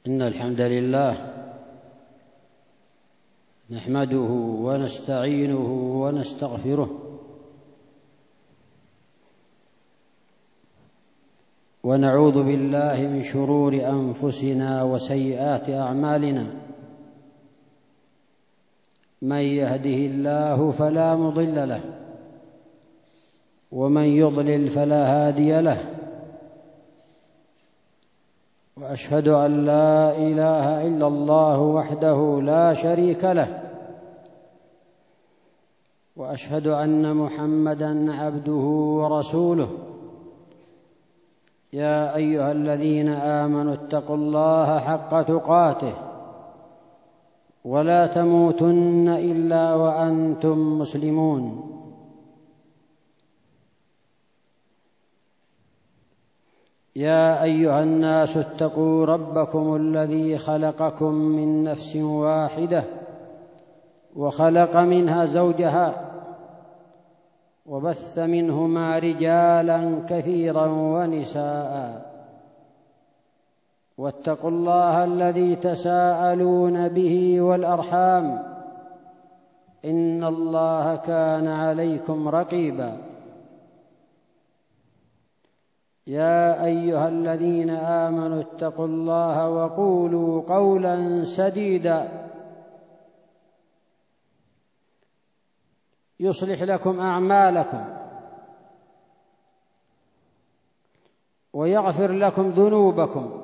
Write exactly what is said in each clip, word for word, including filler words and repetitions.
إن الحمد لله نحمده ونستعينه ونستغفره ونعوذ بالله من شرور أنفسنا وسيئات أعمالنا. من يهده الله فلا مضل له ومن يضلل فلا هادي له، وأشهد أن لا إله إلا الله وحده لا شريك له، وأشهد أن محمدًا عبده ورسوله. يا أيها الذين آمنوا اتقوا الله حق تقاته ولا تموتن إلا وأنتم مسلمون. يا أيها الناس اتقوا ربكم الذي خلقكم من نفس واحدة وخلق منها زوجها وبث منهما رجالا كثيرا ونساء، واتقوا الله الذي تساءلون به والأرحام إن الله كان عليكم رقيبا. يا أيها الذين آمنوا اتقوا الله وقولوا قولا سديدا يصلح لكم أعمالكم ويغفر لكم ذنوبكم،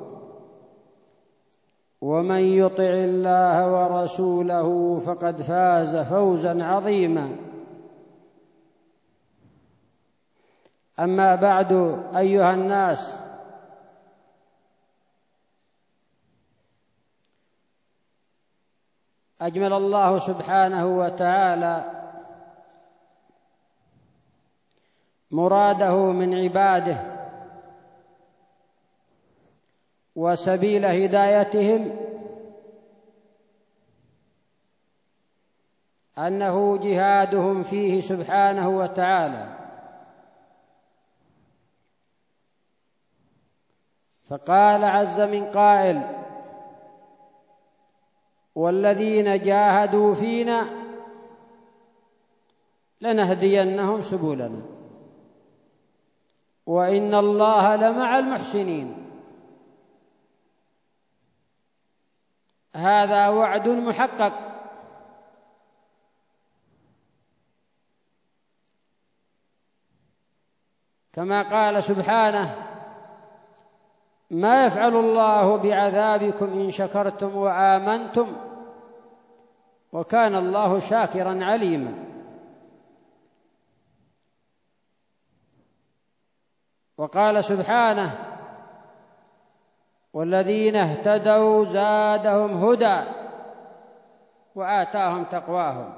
ومن يطع الله ورسوله فقد فاز فوزا عظيما. أما بعد، أيها الناس، أجمل الله سبحانه وتعالى مراده من عباده وسبيل هدايتهم أنه جهادهم فيه سبحانه وتعالى. فقال عز من قائل: والذين جاهدوا فينا لنهدينهم سبلنا وإن الله لمع المحسنين. هذا وعد محقق، كما قال سبحانه: ما يفعل الله بعذابكم إن شكرتم وآمنتم وكان الله شاكرا عليما. وقال سبحانه: والذين اهتدوا زادهم هدى وآتاهم تقواهم.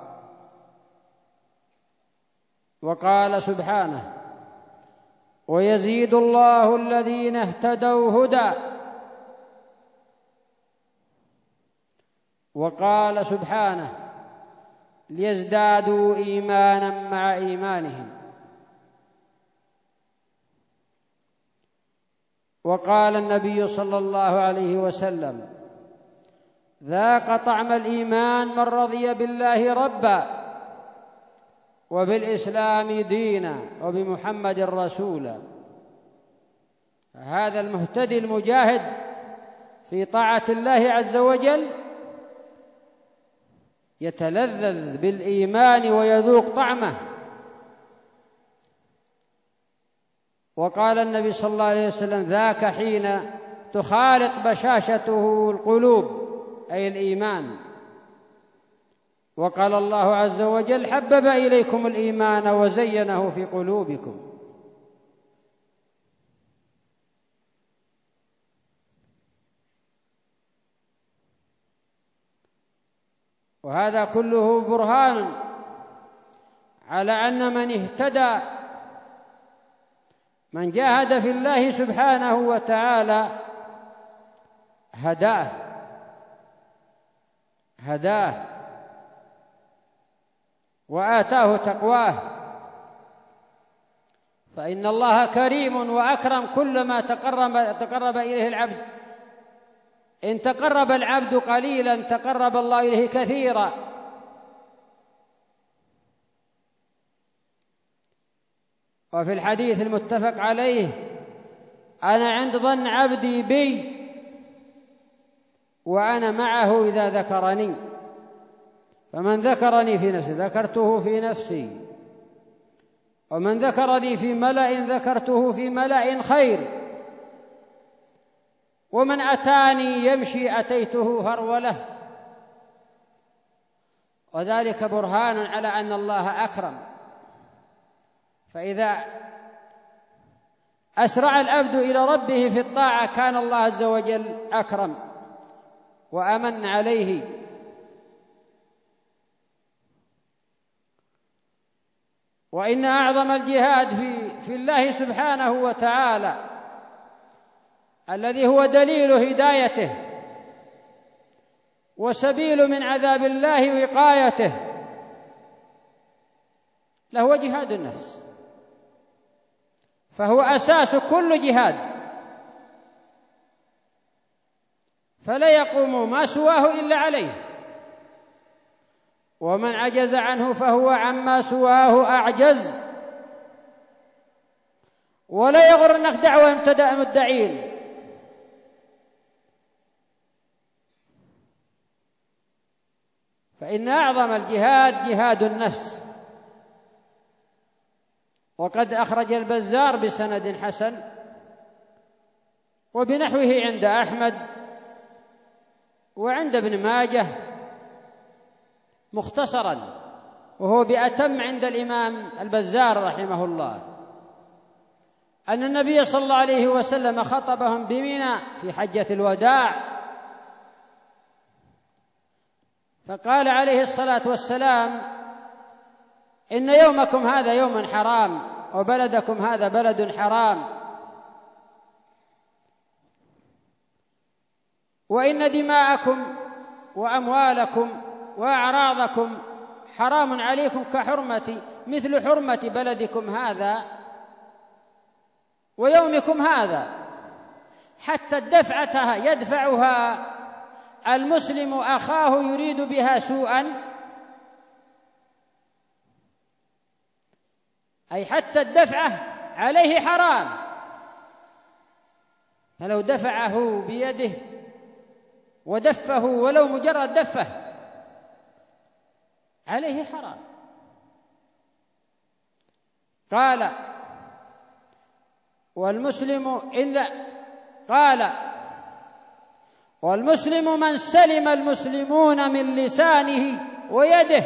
وقال سبحانه: ويزيد الله الذين اهتدوا هدى. وقال سبحانه: ليزدادوا إيمانا مع إيمانهم. وقال النبي صلى الله عليه وسلم: ذاق طعم الإيمان من رضي بالله ربا وبالإسلام دينا وبمحمد رسولا. هذا المهتدي المجاهد في طاعة الله عز وجل يتلذذ بالإيمان ويذوق طعمه. وقال النبي صلى الله عليه وسلم: ذاك حين تخالط بشاشته القلوب، أي الإيمان. وقال الله عز وجل: حبب إليكم الإيمان وزينه في قلوبكم. وهذا كله برهان على أن من اهتدى، من جاهد في الله سبحانه وتعالى، هداه هداه وآتاه تقواه. فإن الله كريم وأكرم كلما تقرب, تقرب إليه العبد إن تقرب العبد قليلا تقرب الله إليه كثيرا. وفي الحديث المتفق عليه: أنا عند ظن عبدي بي وأنا معه إذا ذكرني، فمن ذكرني في نفسي ذكرته في نفسي، ومن ذكرني في ملأ ذكرته في ملأ خير، ومن أتاني يمشي أتيته هرولة. وذلك برهان على أن الله أكرم. فإذا أسرع العبد إلى ربه في الطاعة كان الله عز وجل أكرم وأمن عليه. وإن أعظم الجهاد في, في الله سبحانه وتعالى الذي هو دليل هدايته وسبيل من عذاب الله وقايته لهو جهاد النفس، فهو أساس كل جهاد، فلا يقوم ما سواه إلا عليه، ومن عجز عنه فهو عما سواه أعجز. ولا يغرنك دعوة مبتدأ مدعين، فإن أعظم الجهاد جهاد النفس. وقد أخرج البزار بسند حسن وبنحوه عند أحمد وعند ابن ماجه مختصرا، وهو بأتم عند الإمام البزار رحمه الله، أن النبي صلى الله عليه وسلم خطبهم بمنى في حجة الوداع، فقال عليه الصلاة والسلام: إن يومكم هذا يوم حرام، وبلدكم هذا بلد حرام، وإن دماءكم وأموالكم وأعراضكم حرام عليكم كحرمة مثل حرمة بلدكم هذا ويومكم هذا، حتى الدفعة يدفعها المسلم أخاه يريد بها سوءا، أي حتى الدفعة عليه حرام، فلو دفعه بيده ودفه ولو مجرد دفه عليه حرام. قال: والمسلم إلا قال والمسلم من سلم المسلمون من لسانه ويده.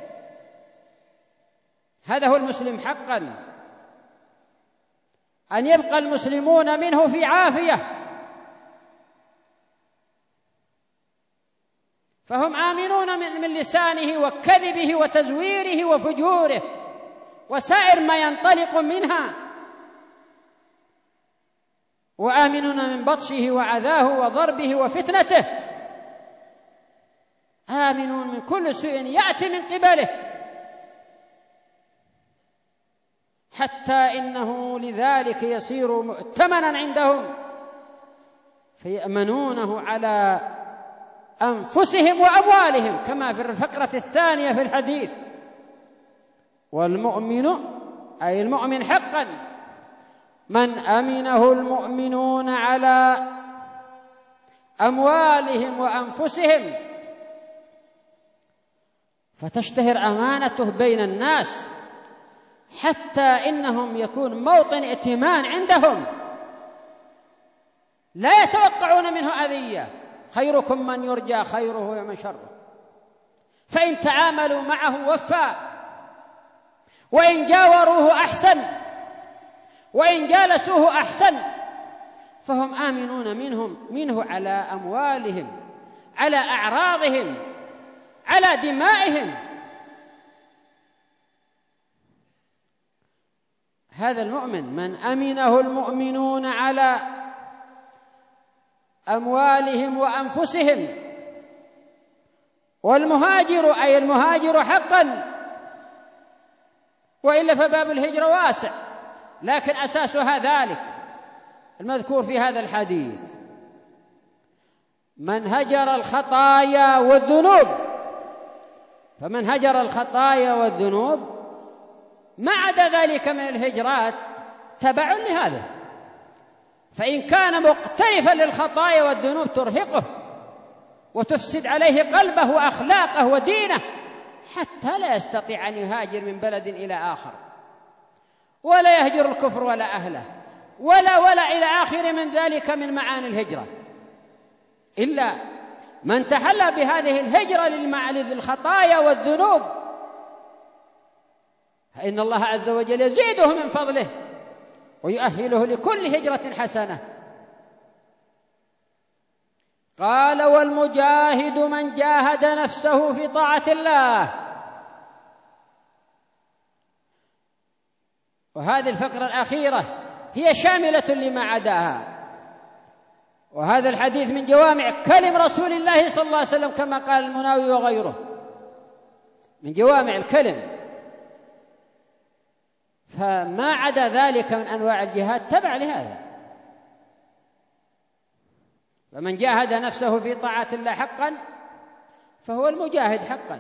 هذا هو المسلم حقا، أن يبقى المسلمون منه في عافية، فهم آمنون من لسانه وكذبه وتزويره وفجوره وسائر ما ينطلق منها، وآمنون من بطشه وعذاه وضربه وفتنته، آمنون من كل سوء يأتي من قبله، حتى إنه لذلك يصير مؤتمنا عندهم فيأمنونه على أنفسهم وأموالهم، كما في الفقرة الثانية في الحديث. والمؤمن أي المؤمن حقا من أمنه المؤمنون على أموالهم وأنفسهم، فتشتهر أمانته بين الناس حتى إنهم يكون موطن ائتمان عندهم، لا يتوقعون منه أذية. خيركم من يرجى خيره ومن شره، فإن تعاملوا معه وفى، وإن جاوروه أحسن، وإن جالسوه أحسن، فهم آمنون منهم منه على أموالهم، على أعراضهم، على دمائهم. هذا المؤمن من أمنه المؤمنون على أموالهم وأنفسهم. والمهاجر أي المهاجر حقا، وإلا فباب الهجرة واسع، لكن أساسها ذلك المذكور في هذا الحديث. من هجر الخطايا والذنوب، فمن هجر الخطايا والذنوب ما عدا ذلك من الهجرات تبع لهذا، فإن كان مقترفا للخطايا والذنوب ترهقه وتفسد عليه قلبه وأخلاقه ودينه حتى لا يستطيع أن يهاجر من بلد إلى آخر، ولا يهجر الكفر ولا أهله ولا ولا إلى آخر من ذلك من معاني الهجرة، إلا من تحلى بهذه الهجرة للخطايا والذنوب فإن الله عز وجل يزيده من فضله ويؤهله لكل هجرة حسنة. قال: والمجاهد من جاهد نفسه في طاعة الله. وهذه الفقرة الأخيرة هي شاملة لما عداها، وهذا الحديث من جوامع كلم رسول الله صلى الله عليه وسلم كما قال المناوي وغيره، من جوامع الكلم، فما عدا ذلك من أنواع الجهاد تبع لهذا. فمن جاهد نفسه في طاعة الله حقا فهو المجاهد حقا،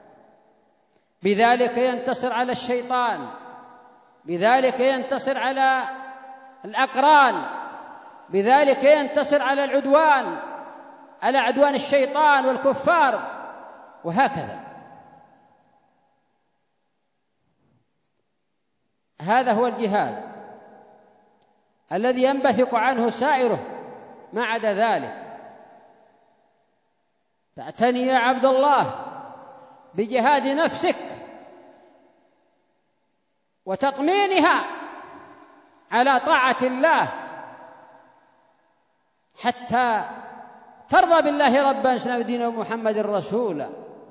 بذلك ينتصر على الشيطان، بذلك ينتصر على الأقران، بذلك ينتصر على العدوان، على عدوان الشيطان والكفار، وهكذا. هذا هو الجهاد الذي ينبثق عنه سائره ما عدا ذلك. فاعتني يا عبد الله بجهاد نفسك وتطمينها على طاعة الله حتى ترضى بالله ربا وسلم دين محمد رسولا،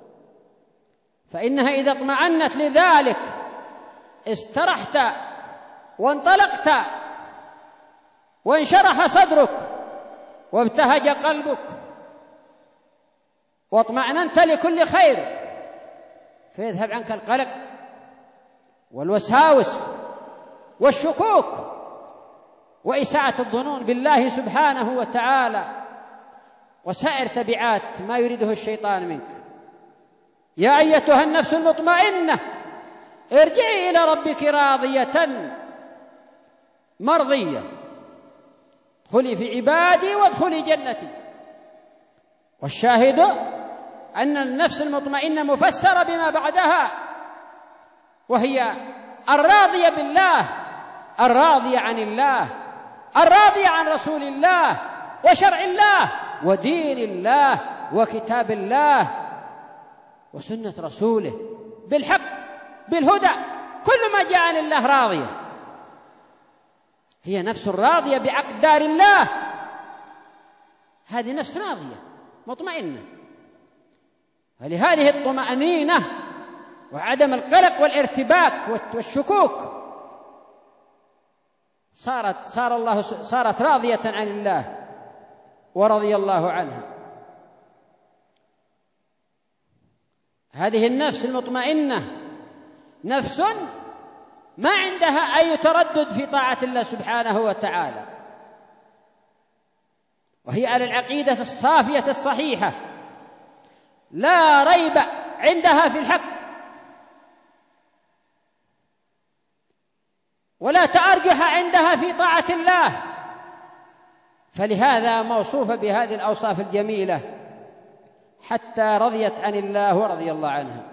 فإنها إذا اطمأنت لذلك استرحت وانطلقت وانشرح صدرك وابتهج قلبك واطمأننت لكل خير، فيذهب عنك القلق والوساوس والشكوك وإساءة الظنون بالله سبحانه وتعالى وسائر تبعات ما يريده الشيطان منك. يا أيتها النفس المطمئنة ارجعي إلى ربك راضية مرضية، ادخلي في عبادي وادخلي جنتي. والشاهد أن النفس المطمئنة مفسرة بما بعدها، وهي الراضية بالله، الراضية عن الله، الراضية عن رسول الله وشرع الله ودين الله وكتاب الله وسنة رسوله بالحق بالهدى، كل ما جاء عن الله راضية. هي نفس راضية بأقدار الله، هذه نفس راضية مطمئنة. فلهذه الطمأنينة وعدم القلق والارتباك والشكوك صارت صار الله صارت راضية عن الله ورضي الله عنها. هذه النفس المطمئنة نفس ما عندها أي تردد في طاعة الله سبحانه وتعالى، وهي على العقيدة الصافية الصحيحة، لا ريب عندها في الحق ولا تأرجح عندها في طاعة الله، فلهذا موصوفة بهذه الأوصاف الجميلة حتى رضيت عن الله ورضي الله عنها.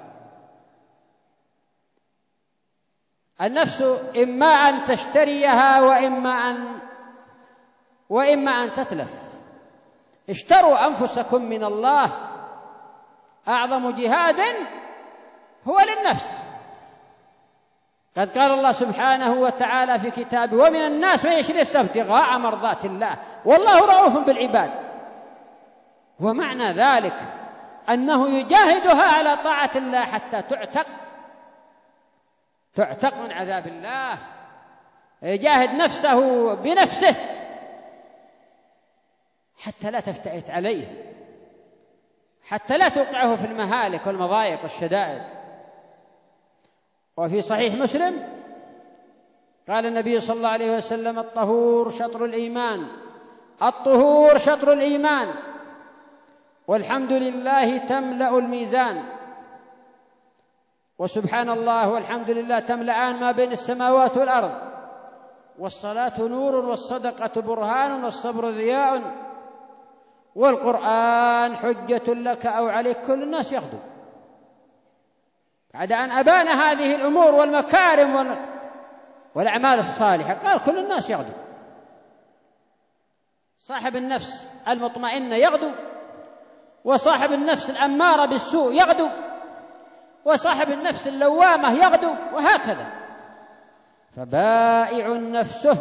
النفس إما أن تشتريها وإما أن وإما أن تتلف. اشتروا أنفسكم من الله، أعظم جهاد هو للنفس. قد قال الله سبحانه وتعالى في كتابه: ومن الناس من يشري نفسه ابتغاء مرضات الله والله رؤوف بالعباد. ومعنى ذلك أنه يجاهدها على طاعة الله حتى تعتق تعتق من عذاب الله، يجاهد نفسه بنفسه حتى لا تفتئت عليه، حتى لا توقعه في المهالك والمضايق والشدائد. وفي صحيح مسلم قال النبي صلى الله عليه وسلم: الطهور شطر الإيمان، الطهور شطر الإيمان، والحمد لله تملأ الميزان، وسبحان الله والحمد لله تملأان ما بين السماوات والأرض، والصلاة نور والصدقة برهان والصبر ضياء والقرآن حجة لك أو عليك. كل الناس يغدو. بعد أن أبان هذه الأمور والمكارم والأعمال الصالحة قال كل الناس يغدو. صاحب النفس المطمئنة يغدو، وصاحب النفس الأمارة بالسوء يغدو، وصاحب النفس اللوامة يغدو، وهكذا. فبائع نفسه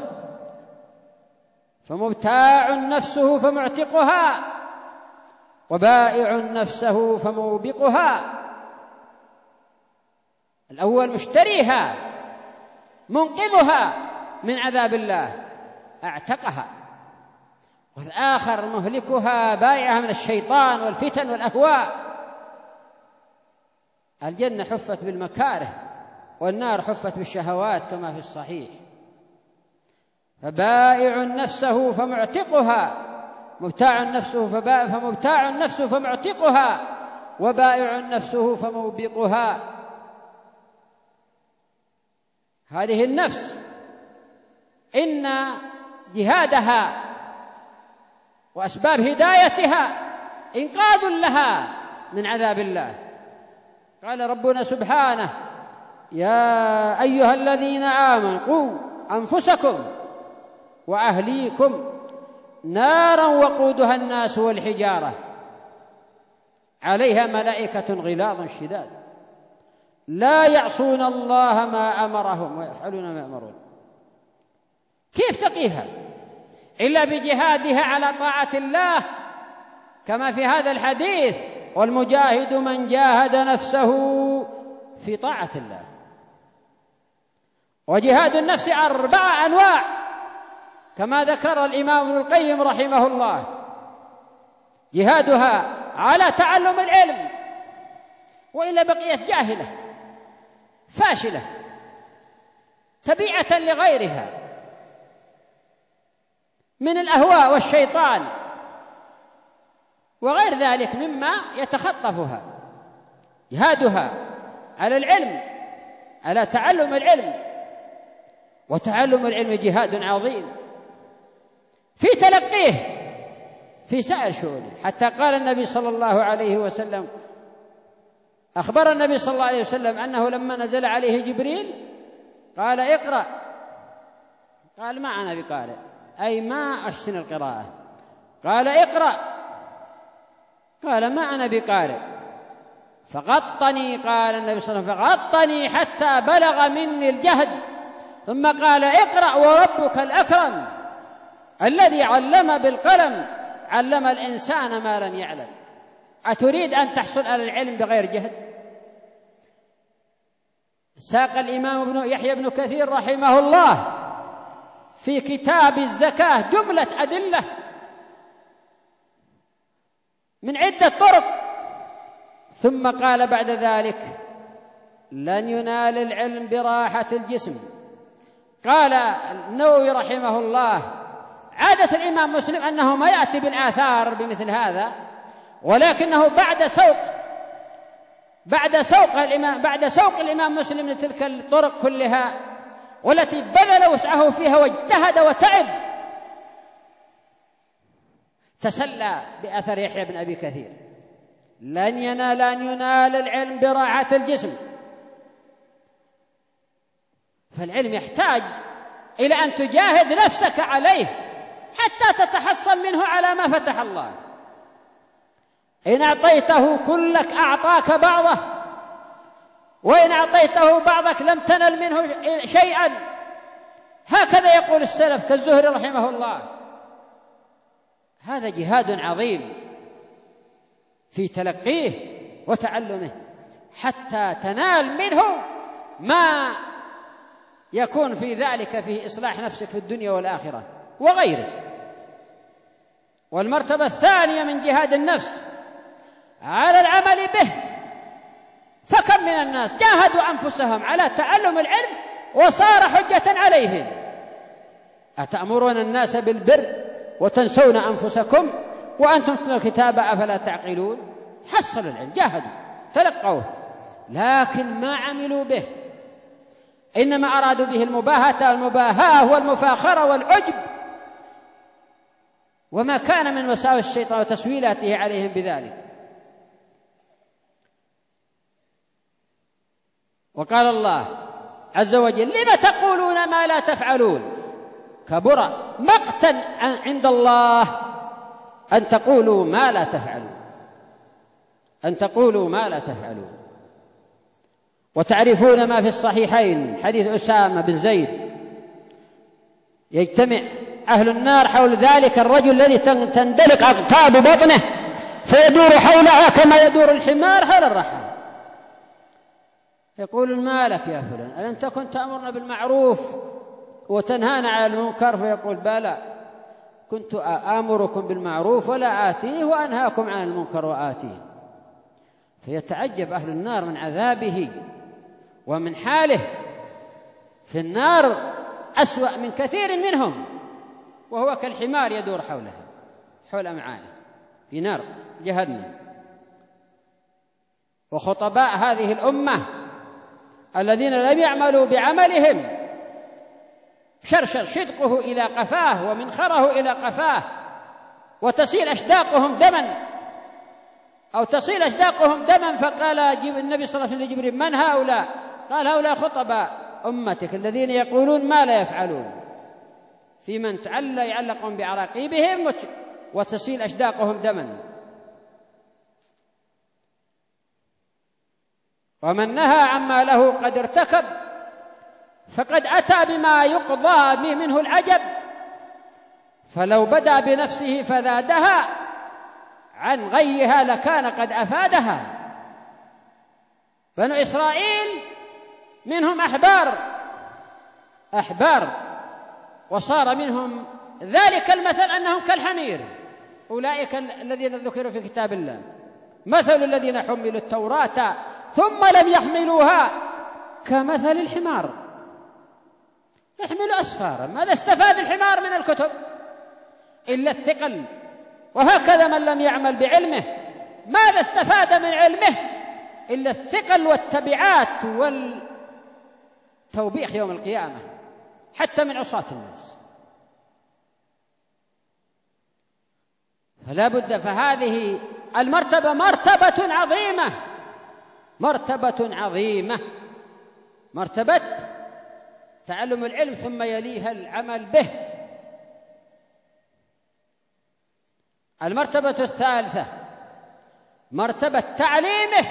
فمبتاع نفسه فمعتقها، وبائع نفسه فموبقها. الأول مشتريها منقذها من عذاب الله اعتقها، والآخر مهلكها بائعها من الشيطان والفتن والأهواء. الجنة حفت بالمكاره، والنار حفت بالشهوات كما في الصحيح. فبائع نفسه فمعتقها، مبتاع نفسه فبائع فمبتاع نفسه فمعتقها، وبائع نفسه فموبقها. هذه النفس إن جهادها وأسباب هدايتها إنقاذ لها من عذاب الله. قال ربنا سبحانه: يا أيها الذين آمنوا قوا أنفسكم وأهليكم نارا وقودها الناس والحجارة عليها ملائكة غلاظ شداد لا يعصون الله ما أمرهم ويفعلون ما يأمرون. كيف تقيها إلا بجهادها على طاعة الله، كما في هذا الحديث: والمجاهد من جاهد نفسه في طاعة الله. وجهاد النفس أربع أنواع كما ذكر الإمام ابن القيم رحمه الله: جهادها على تعلم العلم، وإلا بقيت جاهلة فاشلة تبيعة لغيرها من الأهواء والشيطان وغير ذلك مما يتخطفها. جهادها على العلم، على تعلم العلم، وتعلم العلم جهاد عظيم في تلقيه في سائر شؤونه. حتى قال النبي صلى الله عليه وسلم، أخبر النبي صلى الله عليه وسلم أنه لما نزل عليه جبريل قال: اقرأ. قال: ما أنا بقارئ، أي ما أحسن القراءة. قال: اقرأ. قال: ما أنا بقارئ. فغطني، قال النبي صلى الله عليه وسلم، فغطني حتى بلغ مني الجهد، ثم قال: اقرأ وربك الأكرم الذي علم بالقلم علم الإنسان ما لم يعلم. أتريد أن تحصل على العلم بغير جهد؟ ساق الإمام ابن يحيى بن كثير رحمه الله في كتاب الزكاة جملة أدلة من عدة طرق، ثم قال بعد ذلك: لن ينال العلم براحة الجسم. قال النووي رحمه الله: عادة الإمام مسلم أنه ما يأتي بالآثار بمثل هذا، ولكنه بعد سوق بعد سوق الإمام بعد سوق الإمام مسلم لتلك الطرق كلها والتي بذل وسعه فيها واجتهد وتعب، تسلى بأثر يحيى بن أبي كثير: لن ينال لن ينال العلم براحة الجسم. فالعلم يحتاج إلى أن تجاهد نفسك عليه حتى تتحصل منه على ما فتح الله. إن أعطيته كلك أعطاك بعضه، وإن أعطيته بعضك لم تنل منه شيئا. هكذا يقول السلف كالزهري رحمه الله. هذا جهاد عظيم في تلقيه وتعلمه حتى تنال منه ما يكون في ذلك فيه إصلاح نفسك في الدنيا والآخرة وغيره. والمرتبة الثانية من جهاد النفس على العمل به. فكم من الناس جاهدوا أنفسهم على تعلم العلم وصار حجة عليهم: أتأمرون الناس بالبر وتنسون أنفسكم وأنتم تتلون الكتاب أفلا تعقلون. حصلوا العلم، جاهدوا، تلقوه، لكن ما عملوا به، إنما أرادوا به المباهة والمباهاة والمفاخرة والعجب، وما كان من وساوس الشيطان وتسويلاته عليهم بذلك. وقال الله عز وجل: لم تقولون ما لا تفعلون، كبر مقتا عند الله أن تقولوا ما لا تفعلون، أن تقولوا ما لا تفعلون. وتعرفون ما في الصحيحين حديث أسامة بن زيد: يجتمع أهل النار حول ذلك الرجل الذي تندلق أقطاب بطنه فيدور حولها كما يدور الحمار حول الرحى. يقول: ما لك يا فلان، ألم تكن تأمرنا بالمعروف وتنهانا عن المنكر؟ فيقول: بلى، كنت آمركم بالمعروف ولا آتيه، وأنهاكم عن المنكر وآتيه. فيتعجب أهل النار من عذابه ومن حاله في النار أسوأ من كثير منهم، وهو كالحمار يدور حولها حول أمعائه في نار جهنم. وخطباء هذه الأمة الذين لم يعملوا بعملهم شرشر شدقه إلى قفاه ومنخره إلى قفاه، وتصيل أشداقهم دما أو تصيل أشداقهم دما. فقال النبي صلى الله عليه وسلم لجبريل: من هؤلاء؟ قال: هؤلاء خطباء أمتك الذين يقولون ما لا يفعلون، في من تعلى يعلقهم بعراقيبهم وتصيل أشداقهم دما. ومن نهى عما له قد ارتكب فقد أتى بما يقضى منه العجب، فلو بدأ بنفسه فذادها عن غيها لكان قد أفادها. بنو إسرائيل منهم أحبار أحبار وصار منهم ذلك المثل أنهم كالحمير، أولئك الذين ذكروا في كتاب الله مثل الذين حملوا التوراة ثم لم يحملوها كمثل الحمار يحمل أسفارا. ماذا استفاد الحمار من الكتب إلا الثقل؟ وهكذا من لم يعمل بعلمه ماذا استفاد من علمه إلا الثقل والتبعات والتوبيخ يوم القيامة حتى من عصاة الناس. فلا بد، فهذه المرتبة مرتبة عظيمة، مرتبة عظيمة، مرتبة تعلم العلم ثم يليها العمل به. المرتبة الثالثة مرتبة تعليمه،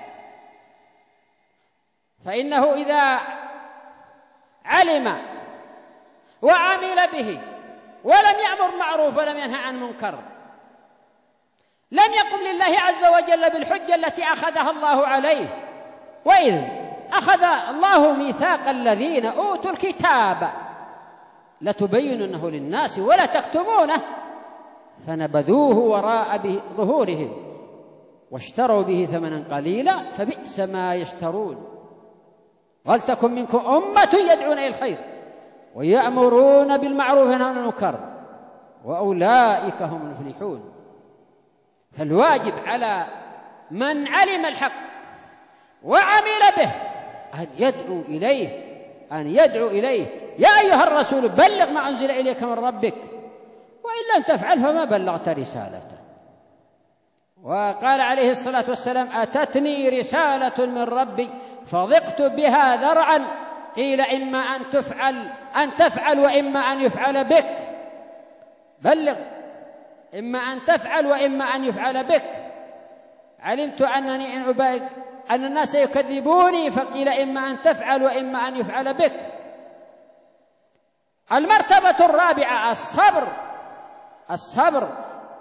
فإنه إذا علم وعمل به ولم يأمر معروف ولم ينهى عن منكر لم يقم لله عز وجل بالحجة التي أخذها الله عليه. وإذ أخذ الله ميثاق الذين أوتوا الكتاب لتبيننه للناس ولا تكتمونه فنبذوه وراء ظهورهم واشتروا به ثمنا قليلا فبئس ما يشترون. ولتكن منكم أمة يدعون إلى الخير ويأمرون بالمعروف وينهون عن المنكر وأولئك هم المفلحون. فالواجب على من علم الحق وعمل به أن يدعو إليه أن يدعو إليه يا أيها الرسول بلغ ما أنزل إليك من ربك وإن لم تفعل فما بلغت رسالته. وقال عليه الصلاة والسلام: أتتني رسالة من ربي فضقت بها ذرعا قيل إما أن تفعل أن تفعل وإما أن يفعل بك. بلغ، إما أن تفعل وإما أن يفعل بك. علمت أنني إن أبالغ أن الناس يكذبوني فقيل إما أن تفعل وإما أن يفعل بك. المرتبة الرابعة الصبر، الصبر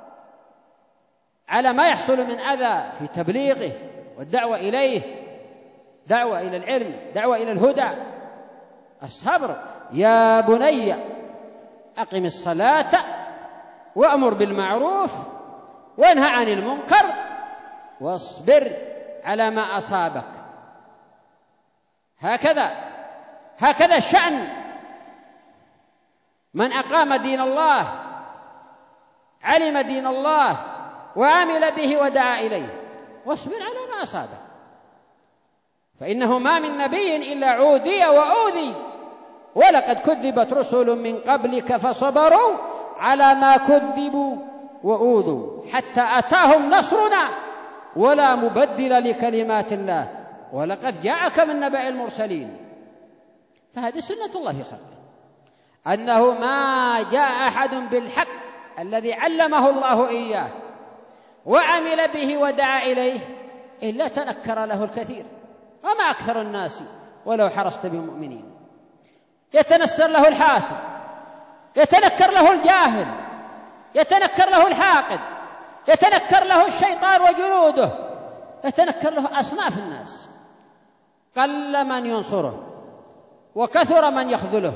على ما يحصل من أذى في تبليغه والدعوة إليه، دعوة إلى العلم، دعوة إلى الهدى. الصبر: يا بني أقم الصلاة وأمر بالمعروف وانهى عن المنكر واصبر على ما أصابك. هكذا هكذا الشأن من أقام دين الله علم دين الله وعمل به ودعا إليه، واصبر على ما أصابك، فإنه ما من نبي إلا عودي وأوذي، ولقد كذبت رسل من قبلك فصبروا على ما كذبوا وأوذوا حتى أتاهم نصرنا ولا مبدل لكلمات الله ولقد جاءك من نبأ المرسلين. فهذه سنة الله في خلقه، أنه ما جاء أحد بالحق الذي علمه الله إياه وعمل به ودعا إليه إلا تنكر له الكثير، وما أكثر الناس ولو حرصت بمؤمنين. يتنسر له الحاسد، يتنكر له الجاهل، يتنكر له الحاقد، يتنكر له الشيطان وجنوده، يتنكر له أصناف الناس، قل من ينصره وكثر من يخذله.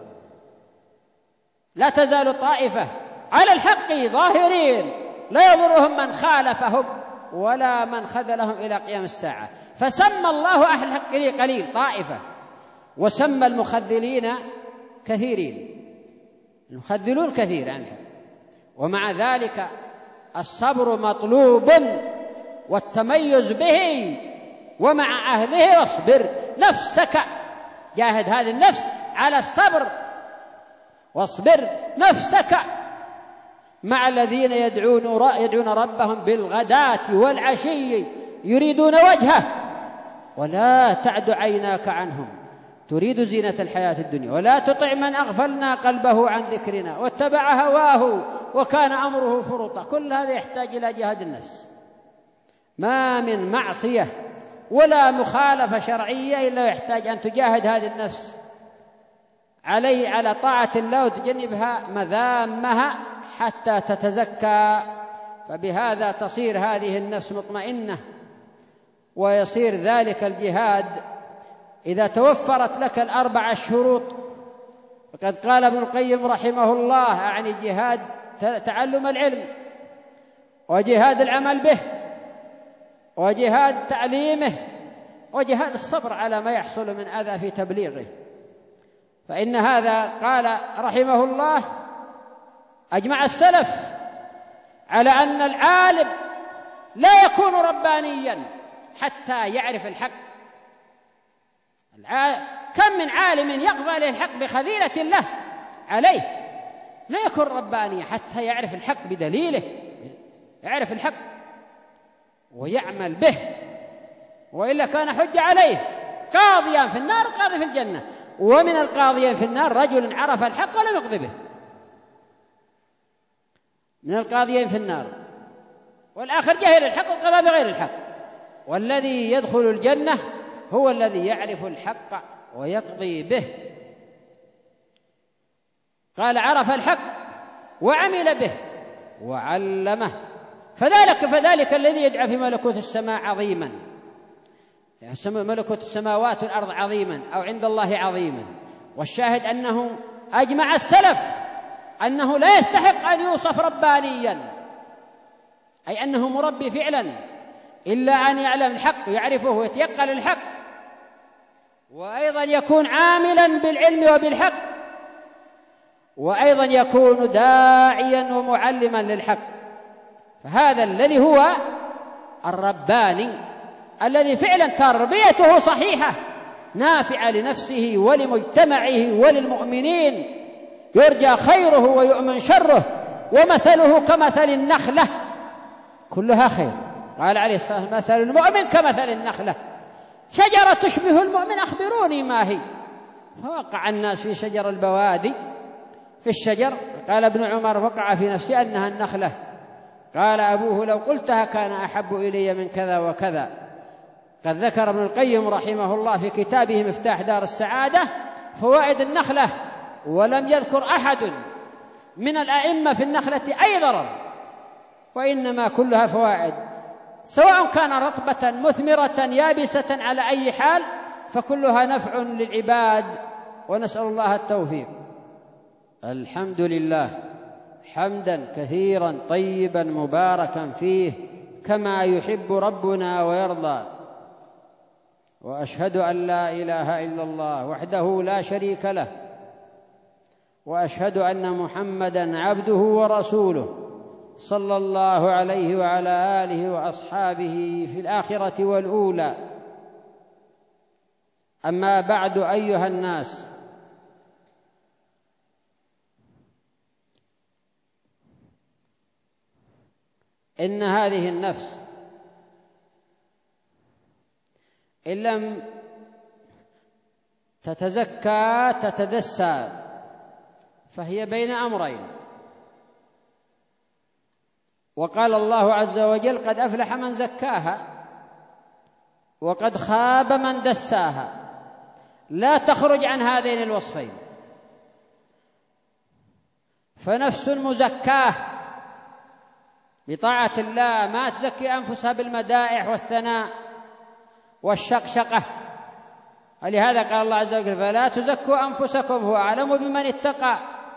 لا تزال طائفة على الحق ظاهرين لا يضرهم من خالفهم ولا من خذلهم إلى قيام الساعة. فسمى الله أهل الحق قليل طائفة، وسمى المخذلين كثيرين، المخذلون كثير عن الحق. ومع ذلك الصبر مطلوب والتميز به ومع أهله. واصبر نفسك، جاهد هذه النفس على الصبر، واصبر نفسك مع الذين يدعون يدعون ربهم بالغداة والعشي يريدون وجهه ولا تعد عيناك عنهم تريد زينة الحياة الدنيا ولا تطع من أغفلنا قلبه عن ذكرنا واتبع هواه وكان أمره فرطا. كل هذا يحتاج إلى جهاد النفس. ما من معصية ولا مخالفة شرعية إلا يحتاج أن تجاهد هذه النفس عليه على طاعة الله وتجنبها مذامها حتى تتزكى. فبهذا تصير هذه النفس مطمئنة، ويصير ذلك الجهاد إذا توفرت لك الأربع الشروط. وقد قال ابن القيم رحمه الله أعني جهاد تعلم العلم، وجهاد العمل به، وجهاد تعليمه، وجهاد الصبر على ما يحصل من أذى في تبليغه. فإن هذا قال رحمه الله أجمع السلف على أن العالم لا يكون ربانيا حتى يعرف الحق. كم من عالم يقبل الحق بخذيلة له عليه، لا يكون ربانيا حتى يعرف الحق بدليله، يعرف الحق ويعمل به، وإلا كان حج عليه. قاضيان في النار قاضي في الجنة، ومن القاضيين في النار رجل عرف الحق ولم يقضي به، من القاضيين في النار، والآخر جهل الحق وقضى بغير الحق. والذي يدخل الجنة هو الذي يعرف الحق ويقضي به. قال عرف الحق وعمل به وعلمه. فذلك فذلك الذي يدعى في ملكوت السماء عظيما، ملكوت السماوات والأرض عظيما أو عند الله عظيما. والشاهد أنه أجمع السلف أنه لا يستحق أن يوصف ربانيا، أي أنه مربي فعلا، إلا أن يعلم الحق ويعرفه ويتيقن الحق، وأيضا يكون عاملا بالعلم وبالحق، وأيضا يكون داعيا ومعلما للحق. فهذا الذي هو الرباني الذي فعلا تربيته صحيحة نافعة لنفسه ولمجتمعه وللمؤمنين، يرجى خيره ويؤمن شره، ومثله كمثل النخلة كلها خير. قال عليه الصلاة والسلام مثل المؤمن كمثل النخلة، شجرة تشبه المؤمن أخبروني ما هي. فوقع الناس في شجر البوادي في الشجر. قال ابن عمر وقع في نفسي أنها النخلة. قال أبوه لو قلتها كان أحب إلي من كذا وكذا. قد ذكر ابن القيم رحمه الله في كتابه مفتاح دار السعادة فوائد النخلة، ولم يذكر أحد من الأئمة في النخلة أي ضرر، وإنما كلها فوائد، سواء كان رطبة مثمرة يابسة على أي حال، فكلها نفع للعباد، ونسأل الله التوفيق. الحمد لله حمدا كثيرا طيبا مباركا فيه كما يحب ربنا ويرضى. وأشهد أن لا إله إلا الله وحده لا شريك له، وأشهد أن محمدًا عبده ورسوله صلى الله عليه وعلى آله وأصحابه في الآخرة والأولى. أما بعد أيها الناس، إن هذه النفس إن لم تتزكى تتدسى، فهي بين أمرين. وقال الله عز وجل: قد أفلح من زكاها وقد خاب من دساها. لا تخرج عن هذين الوصفين. فنفس مزكاه بطاعة الله ما تزكي أنفسها بالمدائح والثناء والشقشقة. ولهذا قال الله عز وجل: فلا تزكوا أنفسكم هو أعلم بمن اتقى.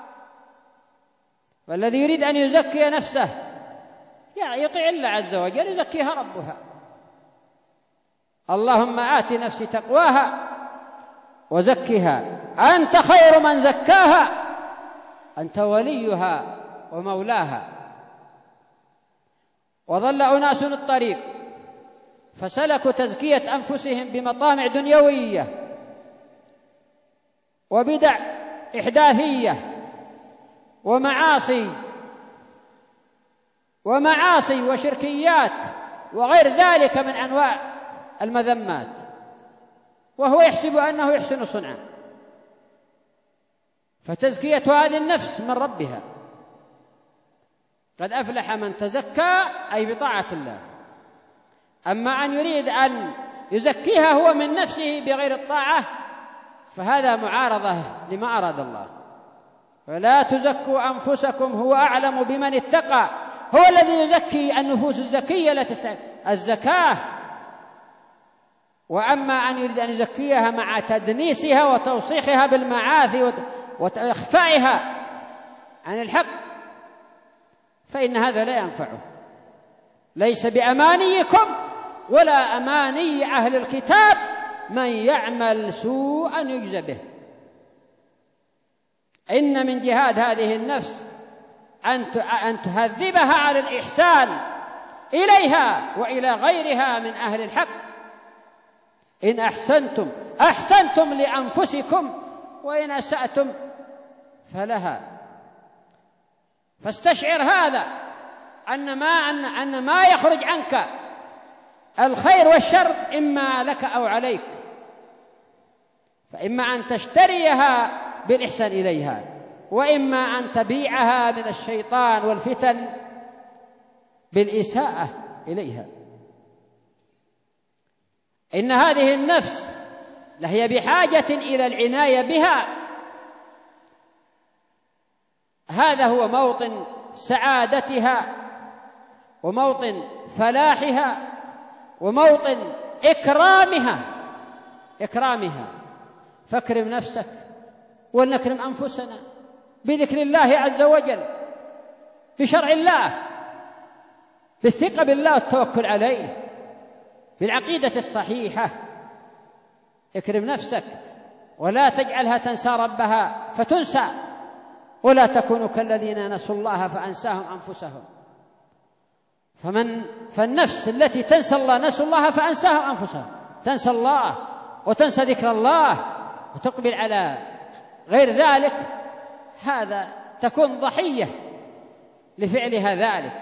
والذي يريد أن يزكي نفسه يطيع الله عز وجل يزكيها ربها. اللهم آت نفسي تقواها وزكها أنت خير من زكاها أنت وليها ومولاها. وضل أناس الطريق فسلكوا تزكية أنفسهم بمطامع دنيوية وبدع إحداثية ومعاصي ومعاصي وشركيات وغير ذلك من أنواع المذمات، وهو يحسب أنه يحسن صنعا. فتزكية هذه النفس من ربها. قد أفلح من تزكى أي بطاعة الله. أما أن يريد أن يزكيها هو من نفسه بغير الطاعة فهذا معارضة لما أراد الله. فلا تزكوا أنفسكم هو أعلم بمن اتقى. هو الذي يزكي النفوس الزكية التي تستحق الزكاة. وأما أن يريد أن يزكيها مع تدنيسها وتوصيخها بالمعاصي وإخفائها عن الحق فإن هذا لا ينفعه. ليس بأمانيكم ولا أماني أهل الكتاب من يعمل سوءا يجزى به. إن من جهاد هذه النفس أن تهذبها على الإحسان إليها وإلى غيرها من أهل الحق. إن أحسنتم أحسنتم لأنفسكم وإن أسأتم فلها. فاستشعر هذا أن ما, أن, أن ما يخرج عنك الخير والشر إما لك أو عليك. فإما أن تشتريها بالإحسان إليها وإما أن تبيعها من الشيطان والفتن بالإساءة إليها. إن هذه النفس لهي بحاجة إلى العناية بها. هذا هو موطن سعادتها وموطن فلاحها وموطن إكرامها إكرامها. فاكرم نفسك ولنكرم أنفسنا بذكر الله عز وجل بشرع الله بالثقة بالله والتوكل عليه بالعقيدة الصحيحة. اكرم نفسك ولا تجعلها تنسى ربها فتنسى ولا تكونوا كالذين نسوا الله فأنساهم أنفسهم. فمن فالنفس التي تنسى الله نسوا الله فأنساهم أنفسهم. تنسى الله وتنسى ذكر الله وتقبل على غير ذلك هذا تكون ضحية لفعلها ذلك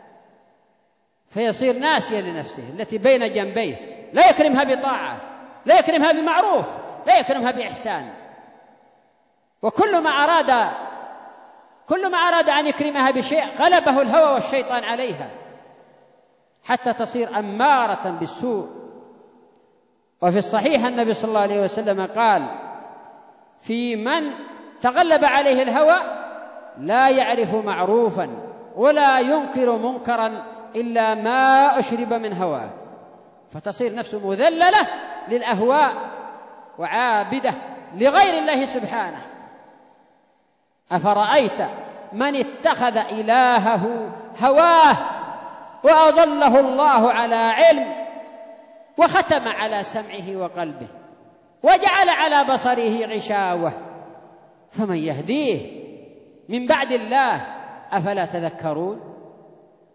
فيصير ناسيا لنفسه التي بين جنبيه. لا يكرمها بطاعة لا يكرمها بمعروف لا يكرمها بإحسان. وكل ما أراد كل ما أراد أن يكرمها بشيء غلبه الهوى والشيطان عليها حتى تصير أمارة بالسوء. وفي الصحيح النبي صلى الله عليه وسلم قال في من تغلب عليه الهوى لا يعرف معروفا ولا ينكر منكرا إلا ما أشرب من هواه. فتصير نفسه مذللة للأهواء وعابدة لغير الله سبحانه. أفرأيت من اتخذ إلهه هواه وأضله الله على علم وختم على سمعه وقلبه وجعل على بصره غشاوة فمن يهديه من بعد الله أفلا تذكرون.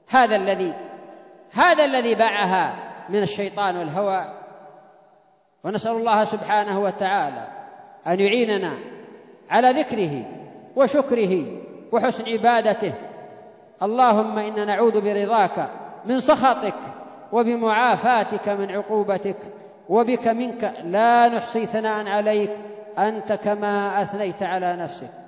هذا الذي هذا الذي باعها من الشيطان والهوى. ونسأل الله سبحانه وتعالى أن يعيننا على ذكره وشكره وحسن عبادته. اللهم إنا نعوذ برضاك من سخطك وبمعافاتك من عقوبتك، وبك منك لا نحصي ثناء عليك أنت كما أثنيت على نفسك.